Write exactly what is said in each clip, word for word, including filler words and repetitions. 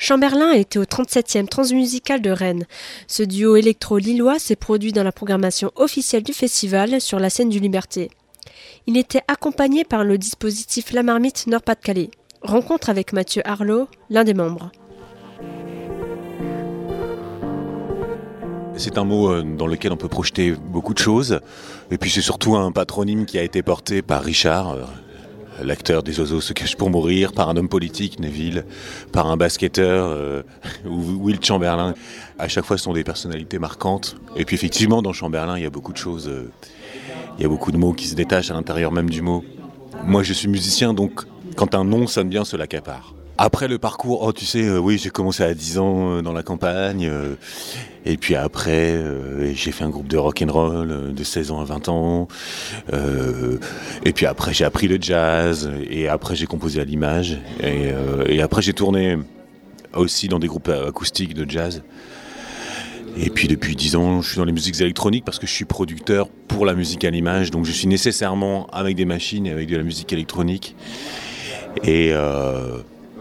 Chamberlain était au trente-septième Transmusical de Rennes. Ce duo électro-lillois s'est produit dans la programmation officielle du festival sur la scène du Liberté. Il était accompagné par le dispositif La Marmite Nord-Pas-de-Calais. Rencontre avec Mathieu Arlot, l'un des membres. C'est un mot dans lequel on peut projeter beaucoup de choses. Et puis c'est surtout un patronyme qui a été porté par Richard, l'acteur des Oiseaux se cachent pour mourir, par un homme politique, Neville, par un basketteur, euh, Will Chamberlain. À chaque fois, ce sont des personnalités marquantes. Et puis effectivement, dans Chamberlain, il y a beaucoup de choses, euh, il y a beaucoup de mots qui se détachent à l'intérieur même du mot. Moi, je suis musicien, donc quand un nom sonne bien, cela l'accapare. Après le parcours, oh tu sais, euh, oui, j'ai commencé à dix ans euh, dans la campagne, euh, et puis après, euh, j'ai fait un groupe de rock'n'roll euh, de seize ans à vingt ans, euh, et puis après j'ai appris le jazz, et après j'ai composé à l'image, et, euh, et après j'ai tourné aussi dans des groupes acoustiques de jazz. Et puis depuis dix ans, je suis dans les musiques électroniques parce que je suis producteur pour la musique à l'image, donc je suis nécessairement avec des machines et avec de la musique électronique. Et... Euh,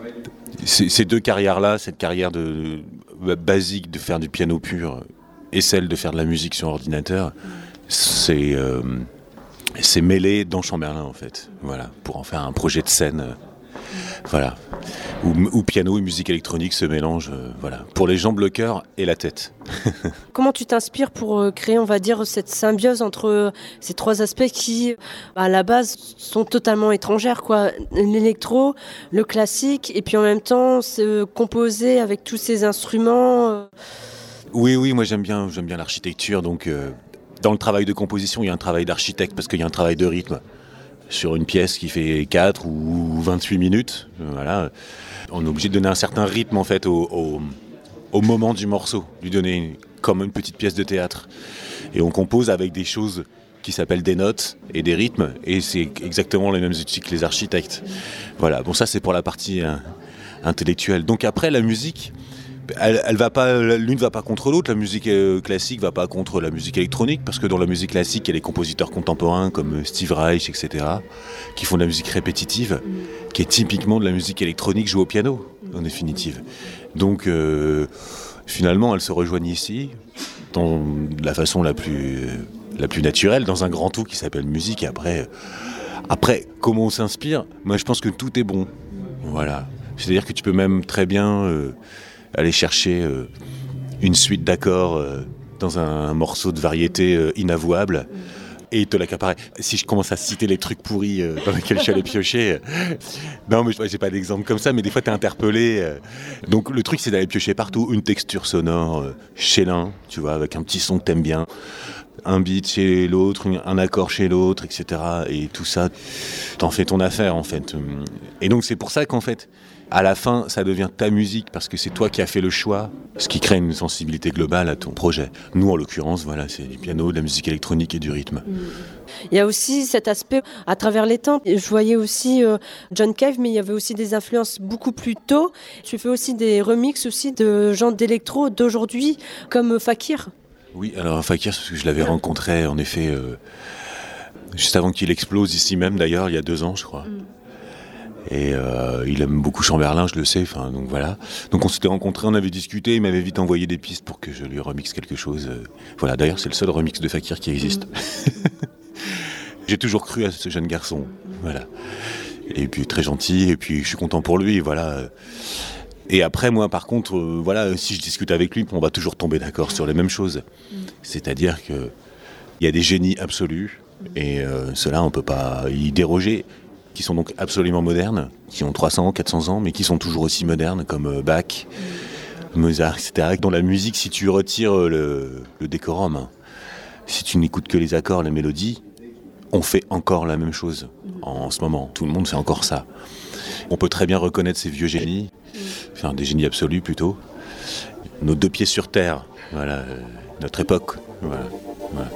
Ces deux carrières-là, cette carrière de, de, basique de faire du piano pur et celle de faire de la musique sur ordinateur, c'est, euh, c'est mêlé dans Chamberlain en fait, voilà, pour en faire un projet de scène, euh, voilà, où, où piano et musique électronique se mélangent, euh, voilà, pour les jambes, le cœur et la tête. Comment tu t'inspires pour créer, on va dire, cette symbiose entre ces trois aspects qui, à la base, sont totalement étrangères, quoi. L'électro, le classique, et puis en même temps, se composer avec tous ces instruments. Oui, oui, moi j'aime bien, j'aime bien l'architecture, donc euh, dans le travail de composition, il y a un travail d'architecte parce qu'il y a un travail de rythme. Sur une pièce qui fait quatre ou vingt-huit minutes, voilà, on est obligé de donner un certain rythme en fait au, au, au moment du morceau, lui donner une, comme une petite pièce de théâtre. Et on compose avec des choses qui s'appellent des notes et des rythmes, et c'est exactement les mêmes outils que les architectes. Voilà, bon ça c'est pour la partie hein, intellectuelle. Donc après la musique, elle, elle va pas, l'une va pas contre l'autre, la musique euh, classique va pas contre la musique électronique, parce que dans la musique classique, il y a les compositeurs contemporains comme Steve Reich, et cetera, qui font de la musique répétitive, mmh. qui est typiquement de la musique électronique jouée au piano, en définitive. Donc euh, finalement, elles se rejoignent ici, dans la façon la plus, la plus naturelle, dans un grand tout qui s'appelle musique. Et après, après, comment on s'inspire ? Moi, je pense que tout est bon. Voilà. C'est-à-dire que tu peux même très bien... Euh, aller chercher euh, une suite d'accords euh, dans un, un morceau de variété euh, inavouable et te l'accaparer. Si je commence à citer les trucs pourris euh, dans lesquels je suis allé piocher, euh, non mais j'ai pas d'exemple comme ça, mais des fois t'es interpellé. Euh, donc le truc c'est d'aller piocher partout, une texture sonore euh, chez l'un, tu vois, avec un petit son que t'aimes bien, un beat chez l'autre, un accord chez l'autre, et cetera. Et tout ça, t'en fais ton affaire en fait. Et donc c'est pour ça qu'en fait, à la fin, ça devient ta musique parce que c'est toi qui as fait le choix, ce qui crée une sensibilité globale à ton projet. Nous, en l'occurrence, voilà, c'est du piano, de la musique électronique et du rythme. Il y a aussi cet aspect à travers les temps. Je voyais aussi euh, John Cave, mais il y avait aussi des influences beaucoup plus tôt. Tu fais aussi des remixes aussi de gens d'électro d'aujourd'hui, comme Fakir. Oui, alors Fakir, parce que je l'avais rencontré en effet euh, juste avant qu'il explose ici même, d'ailleurs, il y a deux ans, je crois. Mm. Et euh, il aime beaucoup Chamberlain, je le sais, enfin, donc voilà. Donc on s'était rencontrés, on avait discuté, il m'avait vite envoyé des pistes pour que je lui remixe quelque chose. Euh, voilà, d'ailleurs c'est le seul remix de Fakir qui existe. Mmh. J'ai toujours cru à ce jeune garçon, voilà. Et puis très gentil, et puis je suis content pour lui, voilà. Et après moi par contre, euh, voilà, si je discute avec lui, on va toujours tomber d'accord sur les mêmes choses. Mmh. C'est-à-dire que il y a des génies absolus, et euh, ceux-là on peut pas y déroger, qui sont donc absolument modernes, qui ont trois cents, quatre cents ans, mais qui sont toujours aussi modernes, comme Bach, Mozart, et cetera. Dans la musique, si tu retires le, le décorum, hein, si tu n'écoutes que les accords, les mélodies, on fait encore la même chose en, en ce moment. Tout le monde fait encore ça. On peut très bien reconnaître ces vieux génies, enfin des génies absolus plutôt, nos deux pieds sur terre, voilà, euh, notre époque, voilà, voilà.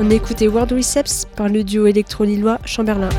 On a écouté World Recepts par le duo électro-lillois Chamberlain.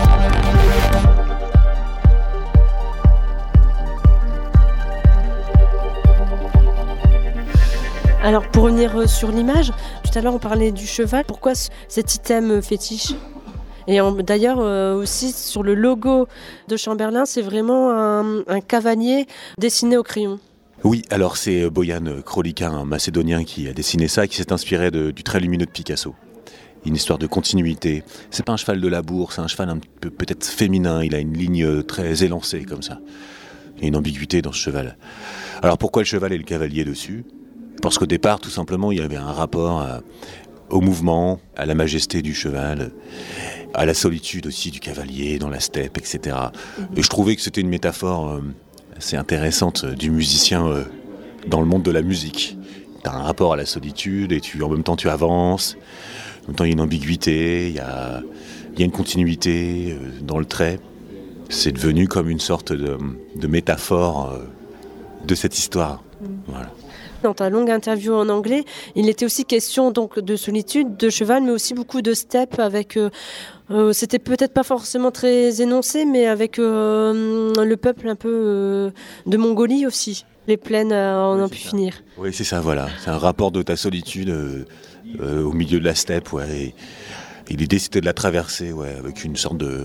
Alors pour revenir sur l'image, tout à l'heure on parlait du cheval. Pourquoi cet item fétiche ? Et en, d'ailleurs euh, aussi sur le logo de Chamberlain, c'est vraiment un, un cavalier dessiné au crayon. Oui, alors c'est Bojan Krolika, un Macédonien, qui a dessiné ça, qui s'est inspiré de, du trait lumineux de Picasso. Une histoire de continuité. C'est pas un cheval de labour, c'est un cheval un peu peut-être féminin. Il a une ligne très élancée comme ça. Il y a une ambiguïté dans ce cheval. Alors pourquoi le cheval et le cavalier dessus ? Parce qu'au départ, tout simplement, il y avait un rapport à, au mouvement, à la majesté du cheval, à la solitude aussi du cavalier dans la steppe, et cetera. Et je trouvais que c'était une métaphore euh, assez intéressante euh, du musicien euh, dans le monde de la musique. Tu as un rapport à la solitude et tu, en même temps tu avances, en même temps il y a une ambiguïté, il y a, il y a une continuité euh, dans le trait. C'est devenu comme une sorte de, de métaphore euh, de cette histoire. Mmh. Voilà. Dans ta longue interview en anglais, il était aussi question donc de solitude, de cheval, mais aussi beaucoup de steppe avec. Euh, euh, c'était peut-être pas forcément très énoncé, mais avec euh, le peuple un peu euh, de Mongolie aussi. Les plaines euh, en oui, ont pu ça. finir. Oui, c'est ça, voilà. C'est un rapport de ta solitude euh, euh, au milieu de la steppe, ouais. Et, et l'idée c'était de la traverser, ouais, avec une sorte de.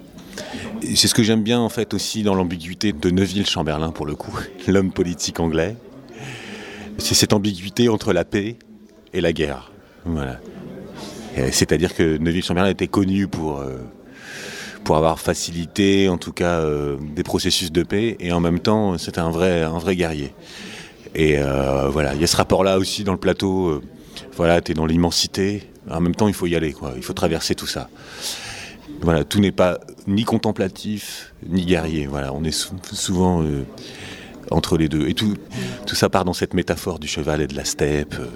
Et c'est ce que j'aime bien en fait aussi dans l'ambiguïté de Neville Chamberlain pour le coup, l'homme politique anglais. C'est cette ambiguïté entre la paix et la guerre. Voilà. Et c'est-à-dire que Neville Chamberlain était connu pour, euh, pour avoir facilité, en tout cas, euh, des processus de paix, et en même temps, c'était un vrai, un vrai guerrier. Et euh, voilà, il y a ce rapport-là aussi dans le plateau. Euh, voilà, t'es dans l'immensité, en même temps, il faut y aller, quoi. Il faut traverser tout ça. Voilà, tout n'est pas ni contemplatif, ni guerrier. Voilà, on est sou- souvent... Euh, entre les deux. Et tout, tout ça part dans cette métaphore du cheval et de la steppe, euh,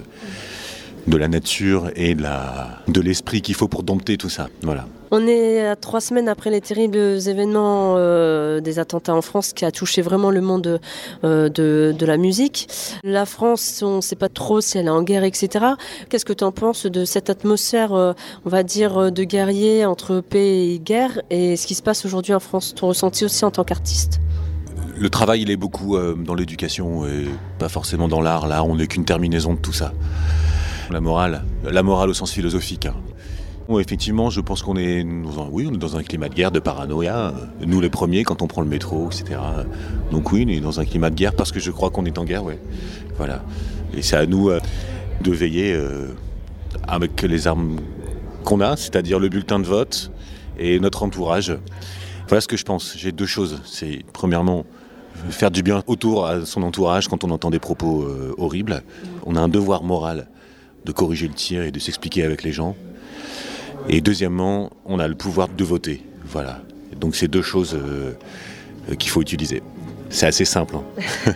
de la nature et de, la, de l'esprit qu'il faut pour dompter tout ça. Voilà. On est à trois semaines après les terribles événements euh, des attentats en France qui a touché vraiment le monde euh, de, de la musique. La France, on ne sait pas trop si elle est en guerre, et cetera. Qu'est-ce que tu en penses de cette atmosphère, euh, on va dire, de guerrier entre paix et guerre, et ce qui se passe aujourd'hui en France, ton ressenti aussi en tant qu'artiste ? Le travail, il est beaucoup euh, dans l'éducation et pas forcément dans l'art. L'art, on n'est qu'une terminaison de tout ça. La morale, la morale au sens philosophique. Hein. Bon, effectivement, je pense qu'on est, dans un, oui, on est dans un climat de guerre, de paranoïa. Nous, les premiers, quand on prend le métro, et cetera. Donc oui, on est dans un climat de guerre parce que je crois qu'on est en guerre, ouais. Voilà. Et c'est à nous euh, de veiller euh, avec les armes qu'on a, c'est-à-dire le bulletin de vote et notre entourage. Voilà ce que je pense. J'ai deux choses. C'est premièrement faire du bien autour à son entourage quand on entend des propos euh, horribles. On a un devoir moral de corriger le tir et de s'expliquer avec les gens. Et deuxièmement, on a le pouvoir de voter. Voilà. Donc c'est deux choses euh, euh, qu'il faut utiliser. C'est assez simple. Hein.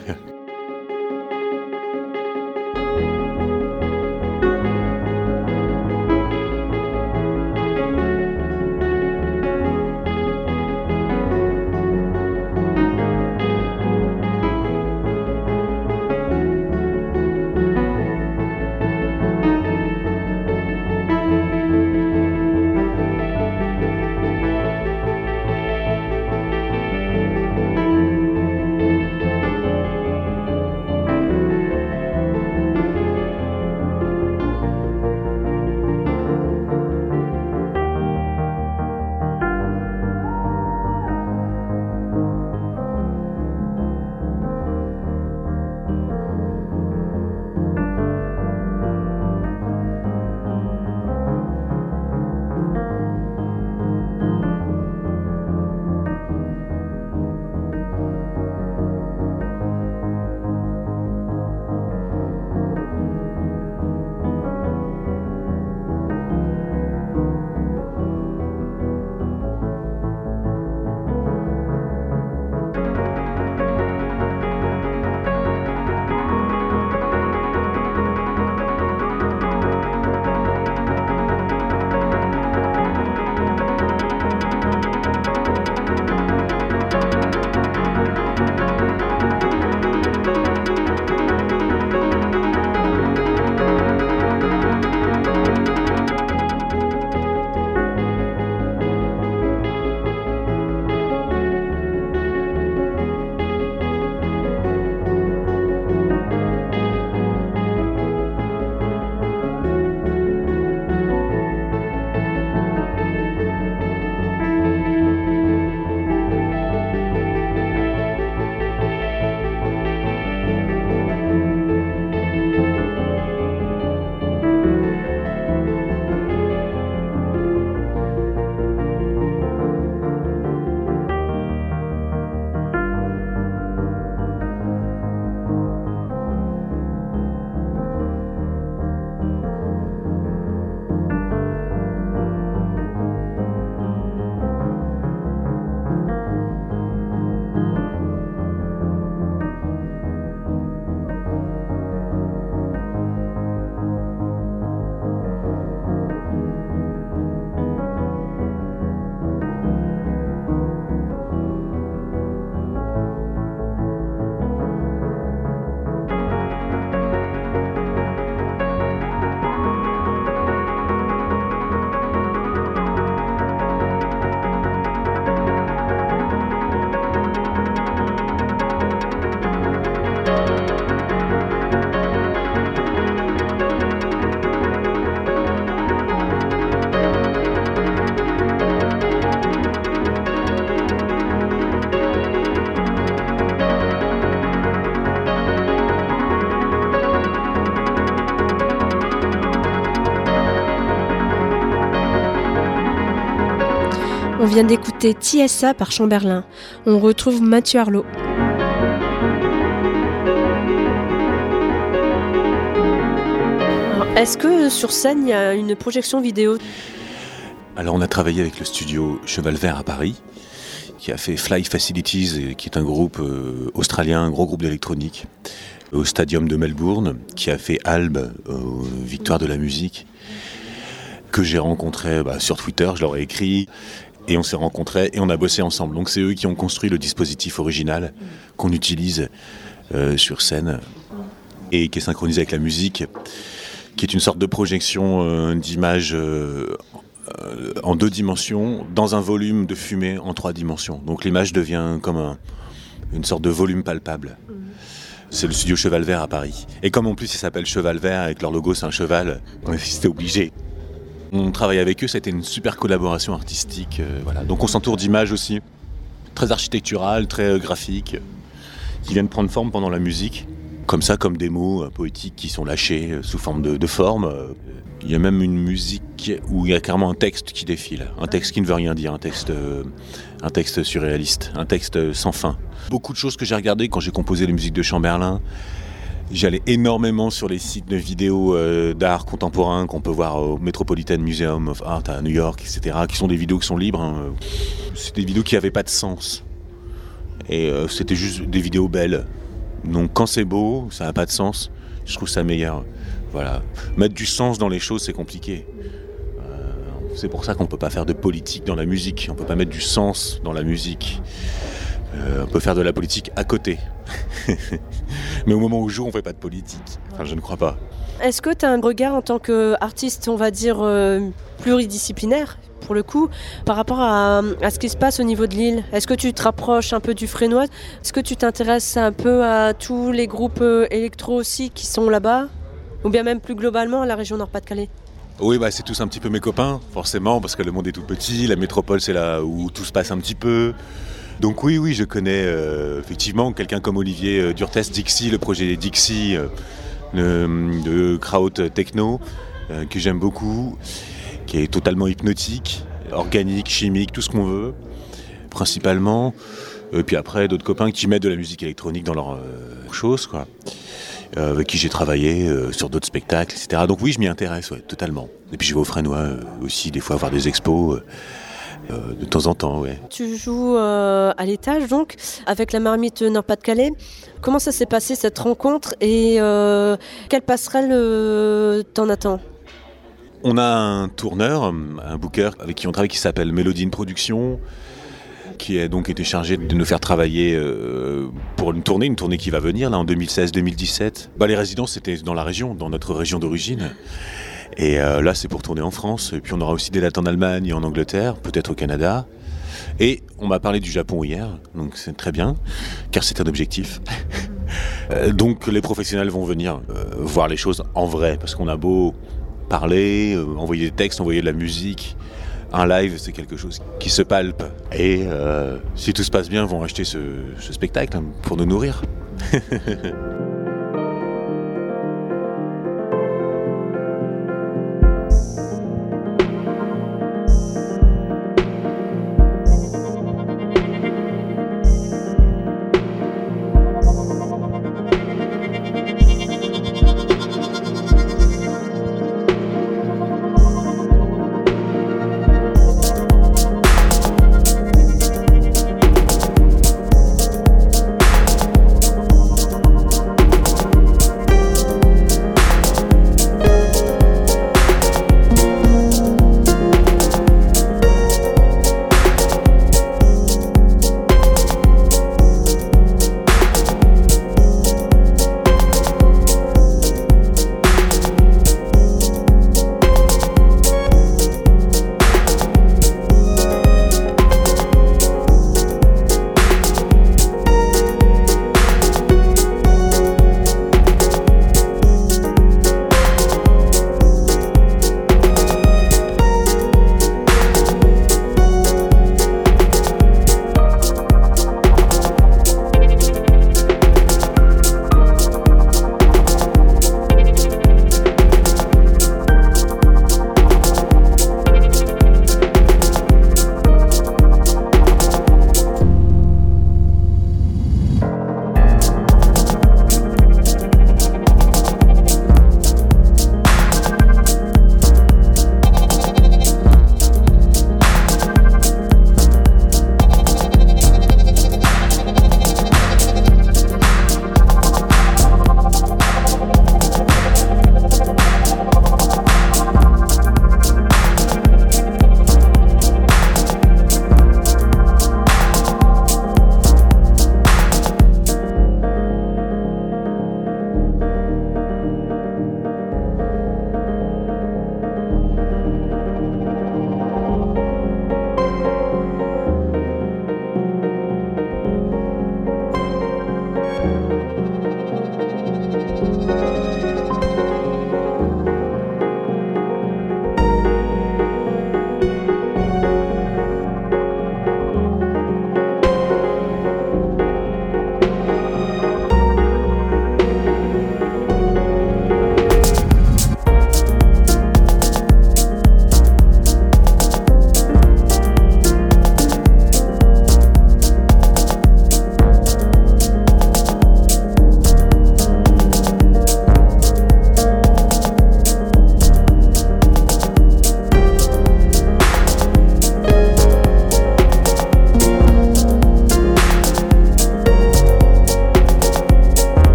On vient d'écouter T S A par Chamberlain. On retrouve Mathieu Arlot. Alors, est-ce que sur scène, il y a une projection vidéo ? Alors on a travaillé avec le studio Cheval Vert à Paris, qui a fait Fly Facilities, qui est un groupe euh, australien, un gros groupe d'électronique, au Stadium de Melbourne, qui a fait Albe, euh, Victoire de la musique, que j'ai rencontré bah, sur Twitter, je leur ai écrit, et on s'est rencontrés et on a bossé ensemble. Donc c'est eux qui ont construit le dispositif original qu'on utilise euh, sur scène et qui est synchronisé avec la musique, qui est une sorte de projection euh, d'image euh, euh, en deux dimensions, dans un volume de fumée en trois dimensions. Donc l'image devient comme un, une sorte de volume palpable. C'est le studio Cheval Vert à Paris. Et comme en plus il s'appelle Cheval Vert, avec leur logo c'est un cheval, c'était obligé. On travaille avec eux, ça a été une super collaboration artistique. Euh, voilà. Donc on s'entoure d'images aussi, très architecturales, très euh, graphiques, qui viennent prendre forme pendant la musique. Comme ça, comme des mots euh, poétiques qui sont lâchés euh, sous forme de, de forme. Euh, il y a même une musique où il y a carrément un texte qui défile, un texte qui ne veut rien dire, un texte, euh, un texte surréaliste, un texte sans fin. Beaucoup de choses que j'ai regardées quand j'ai composé les musiques de Chamberlain. J'allais énormément sur les sites de vidéos euh, d'art contemporain qu'on peut voir au Metropolitan Museum of Art à New York, et cetera, qui sont des vidéos qui sont libres. Hein. C'est des vidéos qui n'avaient pas de sens. Et euh, c'était juste des vidéos belles. Donc quand c'est beau, ça n'a pas de sens, je trouve ça meilleur. Voilà. Mettre du sens dans les choses, c'est compliqué. Euh, c'est pour ça qu'on ne peut pas faire de politique dans la musique. On ne peut pas mettre du sens dans la musique. Euh, on peut faire de la politique à côté. Mais au moment où je joue, on ne fait pas de politique. Enfin, je ne crois pas. Est-ce que tu as un regard en tant qu'artiste, on va dire, euh, pluridisciplinaire, pour le coup, par rapport à, à ce qui se passe au niveau de l'île ? Est-ce que tu te rapproches un peu du frénois ? Est-ce que tu t'intéresses un peu à tous les groupes euh, électro aussi qui sont là-bas ? Ou bien même plus globalement à la région Nord-Pas-de-Calais ? Oui, bah, c'est tous un petit peu mes copains, forcément, parce que le monde est tout petit, la métropole c'est là où tout se passe un petit peu. Donc oui, oui, je connais euh, effectivement quelqu'un comme Olivier euh, Durtès, Dixie, le projet Dixie, euh, le, de Kraut Techno, euh, que j'aime beaucoup, qui est totalement hypnotique, organique, chimique, tout ce qu'on veut, principalement. Et puis après, d'autres copains qui mettent de la musique électronique dans leurs euh, choses, quoi, euh, avec qui j'ai travaillé euh, sur d'autres spectacles, et cetera. Donc oui, je m'y intéresse, ouais, totalement. Et puis je vais au Frénois euh, aussi, des fois, voir des expos. Euh, Euh, de temps en temps, ouais. Tu joues euh, à l'étage, donc, avec la Marmite Nord-Pas-de-Calais. Comment ça s'est passé, cette rencontre, et euh, quelle passerelle euh, t'en attends ? On a un tourneur, un booker avec qui on travaille, qui s'appelle Mélodine Production, qui a donc été chargé de nous faire travailler euh, pour une tournée, une tournée qui va venir, là, en deux mille seize deux mille dix-sept. Bah, les résidences, c'était dans la région, dans notre région d'origine. Et euh, là, c'est pour tourner en France. Et puis, on aura aussi des dates en Allemagne et en Angleterre, peut-être au Canada. Et on m'a parlé du Japon hier, donc c'est très bien, car c'est un objectif. euh, donc, les professionnels vont venir euh, voir les choses en vrai, parce qu'on a beau parler, euh, envoyer des textes, envoyer de la musique. Un live, c'est quelque chose qui se palpe. Et euh, si tout se passe bien, ils vont acheter ce, ce spectacle hein, pour nous nourrir.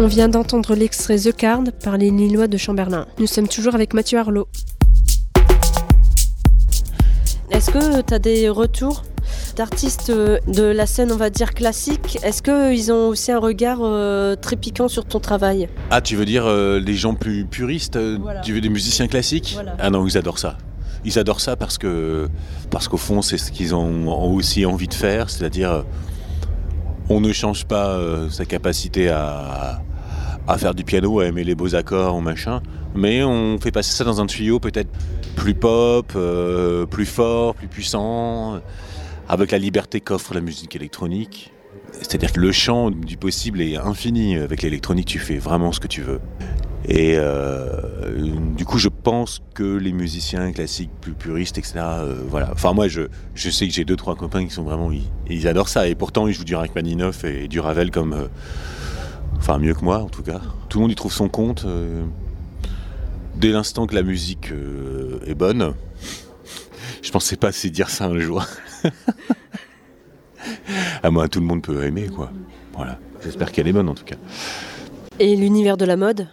On vient d'entendre l'extrait The Card par les Lillois de Chamberlain. Nous sommes toujours avec Mathieu Arlot. Est-ce que tu as des retours d'artistes de la scène, on va dire, classique? Est-ce qu'ils ont aussi un regard euh, très piquant sur ton travail? Ah, tu veux dire euh, les gens plus puristes euh, Voilà. Tu veux des musiciens classiques? Voilà. Ah non, ils adorent ça. Ils adorent ça parce que, parce qu'au fond, c'est ce qu'ils ont, ont aussi envie de faire, c'est-à-dire euh, on ne change pas euh, sa capacité à, à faire du piano, à aimer les beaux accords ou machin, mais on fait passer ça dans un tuyau peut-être plus pop, euh, plus fort, plus puissant, avec la liberté qu'offre la musique électronique. C'est-à-dire que le champ du possible est infini. Avec l'électronique, tu fais vraiment ce que tu veux. Et euh, du coup, je pense que les musiciens classiques plus puristes, et cetera, euh, voilà. Enfin, moi, je, je sais que j'ai deux, trois copains qui sont vraiment... Ils, ils adorent ça. Et pourtant, ils jouent du Rachmaninoff et du Ravel comme... Euh, enfin, mieux que moi, en tout cas. Tout le monde y trouve son compte. Euh, dès l'instant que la musique euh, est bonne... Je pensais pas assez dire ça un jour. Ah, moi, tout le monde peut aimer, quoi. Voilà. J'espère qu'elle est bonne, en tout cas. Et l'univers de la mode?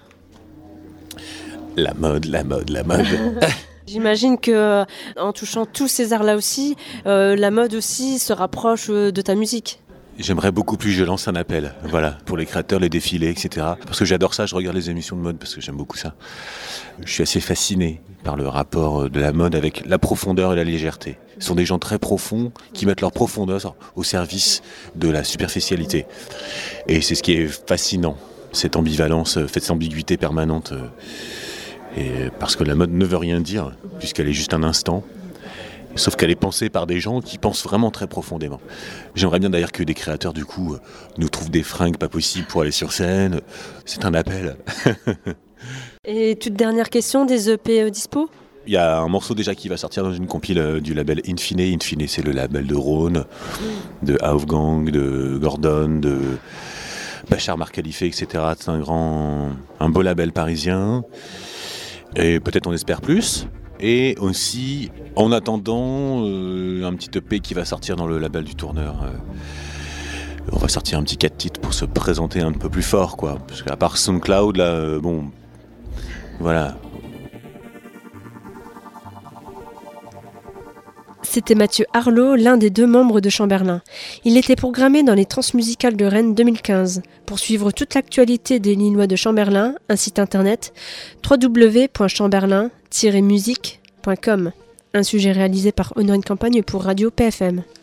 La mode, la mode, la mode. J'imagine que en touchant tous ces arts-là aussi, euh, la mode aussi se rapproche de ta musique. J'aimerais beaucoup plus, je lance un appel, voilà, pour les créateurs, les défilés, et cetera. Parce que j'adore ça, je regarde les émissions de mode parce que j'aime beaucoup ça. Je suis assez fasciné par le rapport de la mode avec la profondeur et la légèreté. Ce sont des gens très profonds qui mettent leur profondeur au service de la superficialité. Et c'est ce qui est fascinant, cette ambivalence, cette ambiguïté permanente. Et parce que la mode ne veut rien dire, puisqu'elle est juste un instant. Sauf qu'elle est pensée par des gens qui pensent vraiment très profondément. J'aimerais bien d'ailleurs que des créateurs, du coup, nous trouvent des fringues pas possibles pour aller sur scène. C'est un appel. Et toute dernière question, des E P dispo? Il y a un morceau déjà qui va sortir dans une compile du label Infine. Infine, c'est le label de Rhône, de Wolfgang, de Gordon, de Bachar Mar Khalifa, et cetera. C'est un grand, un beau label parisien. Et peut-être on espère plus. Et aussi, en attendant, euh, un petit E P qui va sortir dans le label du Tourneur. Euh, on va sortir un petit quatre titres pour se présenter un peu plus fort, quoi. Parce qu'à part SoundCloud, là, euh, bon, voilà. C'était Mathieu Arlot, l'un des deux membres de Chamberlain. Il était programmé dans les Transmusicales de Rennes deux mille quinze. Pour suivre toute l'actualité des Lillois de Chamberlain, un site internet w w w point chamberlain tiret musique point com. Un sujet réalisé par Honorine Campagne pour Radio P F M.